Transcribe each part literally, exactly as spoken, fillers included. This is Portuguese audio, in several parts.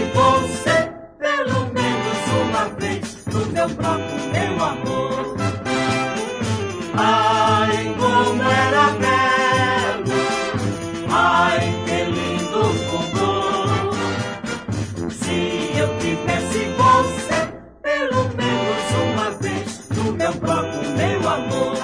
você pelo menos uma vez no meu bloco, meu amor. Ai, como era belo, ai, que lindo forró. Se eu tivesse você pelo menos uma vez no meu bloco, meu amor.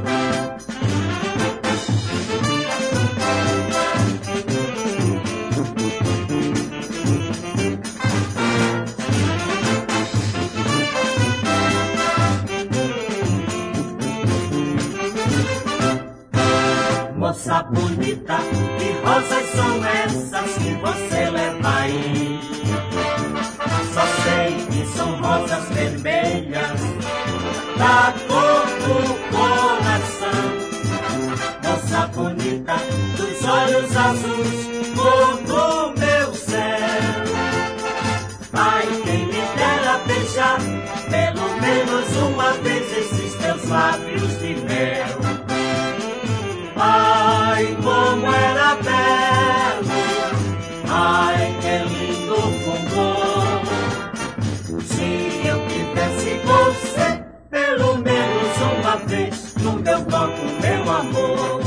Moça bonita, que rosas são essas que você leva aí? Só sei que são rosas vermelhas, da cor do coração. Moça bonita, dos olhos azuis, cor do meu céu. Ai, quem me dera beijar, pelo menos uma vez esses teus lábios de mel. Ai, como era belo, ai, que lindo forró. Se eu tivesse você, pelo menos uma vez no meu bloco, meu amor.